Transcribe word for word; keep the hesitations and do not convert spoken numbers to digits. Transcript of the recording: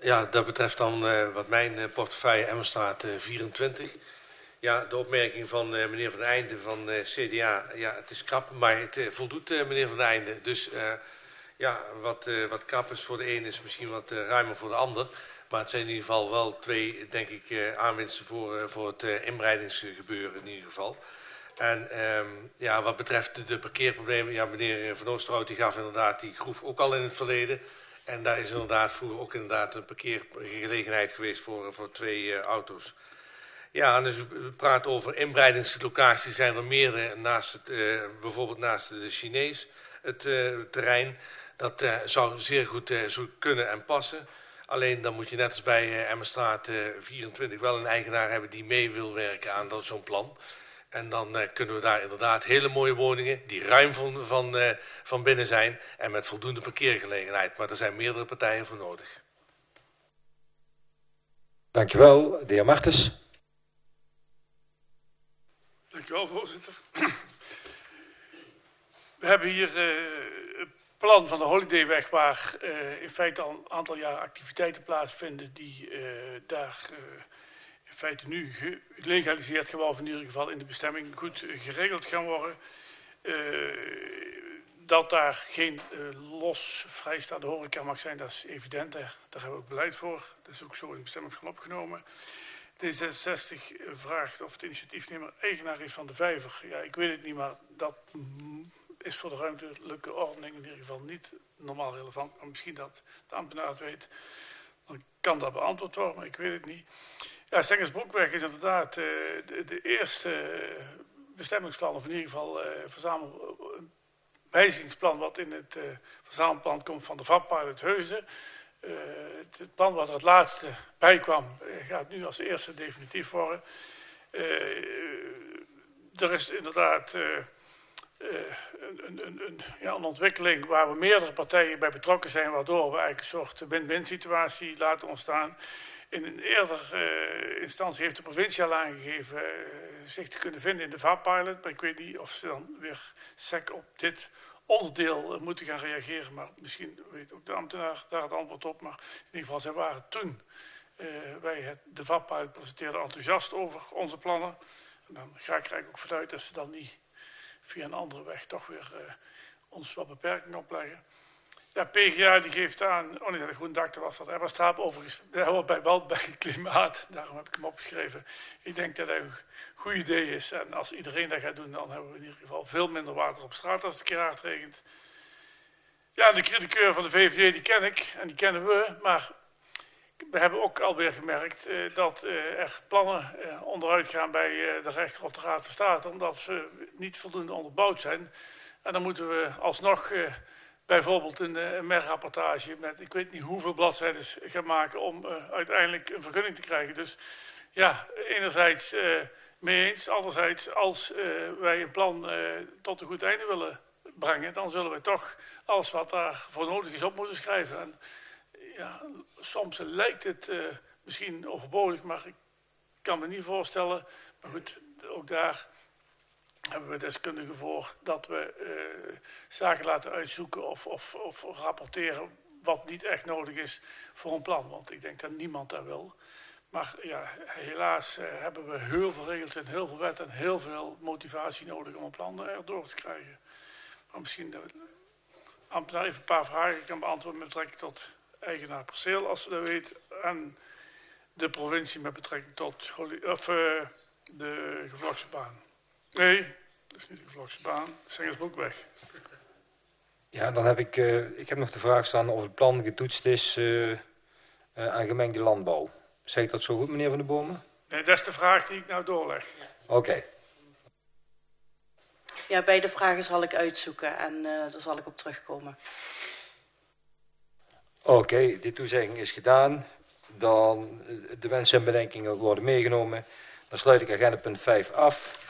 Ja, dat betreft dan uh, wat mijn uh, portefeuille Emmenstraat uh, vierentwintig. Ja, de opmerking van uh, meneer Van Eijnden van uh, C D A. Ja, het is krap, maar het uh, voldoet uh, meneer Van Eijnden. Dus uh, ja, wat, uh, wat krap is voor de een is misschien wat uh, ruimer voor de ander. Maar het zijn in ieder geval wel twee, denk ik, uh, aanwinsten voor, uh, voor het uh, inbreidingsgebeuren in ieder geval. En um, ja, wat betreft de, de parkeerproblemen, ja, meneer Van Oosterhout die gaf inderdaad die groef ook al in het verleden. En daar is inderdaad vroeger ook inderdaad een parkeergelegenheid geweest voor, voor twee uh, auto's. Ja, en dus we praten over inbreidingslocaties, zijn er meerdere, naast het, uh, bijvoorbeeld naast de Chinees, het uh, terrein. Dat uh, zou zeer goed uh, zo kunnen en passen. Alleen dan moet je net als bij uh, Emmenstraat uh, vierentwintig wel een eigenaar hebben die mee wil werken aan zo'n plan. En dan uh, kunnen we daar inderdaad hele mooie woningen die ruim van, van, uh, van binnen zijn en met voldoende parkeergelegenheid. Maar er zijn meerdere partijen voor nodig. Dankjewel, de heer Martens. Dankjewel, voorzitter. We hebben hier uh, het plan van de Holidayweg waar uh, in feite al een aantal jaar activiteiten plaatsvinden die uh, daar uh, in feite nu gelegaliseerd gebouw in ieder geval in de bestemming goed geregeld gaan worden. Uh, dat daar geen uh, los vrijstaande horeca mag zijn, dat is evident. Daar, daar hebben we ook beleid voor. Dat is ook zo in de bestemmingsplan opgenomen. D zesenzestig vraagt of het initiatiefnemer eigenaar is van de vijver. Ja, ik weet het niet, maar dat is voor de ruimtelijke ordening in ieder geval niet normaal relevant. Maar misschien dat de ambtenaar het weet, dan kan dat beantwoord worden, maar ik weet het niet. Ja, Stengersbroekweg is inderdaad uh, de, de eerste bestemmingsplan, of in ieder geval uh, verzamel, wijzigingsplan wat in het uh, verzamelplan komt van de V A P-pilot Heusden. Uh, het, het plan wat er het laatste bij kwam, uh, gaat nu als eerste definitief worden. Uh, er is inderdaad uh, uh, een, een, een, ja, een ontwikkeling waar we meerdere partijen bij betrokken zijn, waardoor we eigenlijk een soort win-win situatie laten ontstaan. In een eerdere uh, instantie heeft de provincie al aangegeven uh, zich te kunnen vinden in de V A P-pilot. Maar ik weet niet of ze dan weer sec op dit onderdeel moeten gaan reageren. Maar misschien weet ook de ambtenaar daar het antwoord op. Maar in ieder geval, zij waren toen uh, wij het, de V A P-pilot presenteerden enthousiast over onze plannen. En dan ga ik er eigenlijk ook vanuit dat ze dan niet via een andere weg toch weer uh, ons wat beperkingen opleggen. Ja, P G A die geeft aan, oh nee, de groene dak, dat was wat Emmenstraat overigens, dat hoort bij wel bij het klimaat, daarom heb ik hem opgeschreven. Ik denk dat dat een goed idee is en als iedereen dat gaat doen, dan hebben we in ieder geval veel minder water op straat als het een keer hard regent. Ja, de critiqueur van de V V D die ken ik en die kennen we, maar we hebben ook alweer gemerkt uh, dat uh, er plannen uh, onderuit gaan bij uh, de rechter of de Raad van State, omdat ze niet voldoende onderbouwd zijn. En dan moeten we alsnog uh, bijvoorbeeld een, een merrapportage met ik weet niet hoeveel bladzijden gaan maken om uh, uiteindelijk een vergunning te krijgen. Dus ja, enerzijds uh, mee eens, anderzijds als uh, wij een plan uh, tot een goed einde willen brengen, dan zullen wij toch alles wat daarvoor nodig is op moeten schrijven. En ja, soms lijkt het uh, misschien overbodig, maar ik kan me niet voorstellen. Maar goed, ook daar hebben we deskundigen voor dat we uh, zaken laten uitzoeken of, of, of rapporteren wat niet echt nodig is voor een plan. Want ik denk dat niemand dat wil. Maar ja, helaas uh, hebben we heel veel regels en heel veel wet en heel veel motivatie nodig om een plan erdoor te krijgen. Maar misschien de ambtenaar even een paar vragen kan beantwoorden met betrekking tot eigenaar perceel, als ze dat weet. En de provincie met betrekking tot of, uh, de gevlakste baan. Nee, dat is niet de gevlakste baan. Stengersbroekweg. Ja, dan heb ik, uh, ik heb nog de vraag staan of het plan getoetst is uh, uh, aan gemengde landbouw. Zeg ik dat zo goed, meneer Van der Bomen? Nee, dat is de vraag die ik nou doorleg. Oké. Okay. Ja, beide vragen zal ik uitzoeken en uh, daar zal ik op terugkomen. Oké, okay, die toezegging is gedaan. Dan de wensen en bedenkingen worden meegenomen. Dan sluit ik agenda punt vijf af.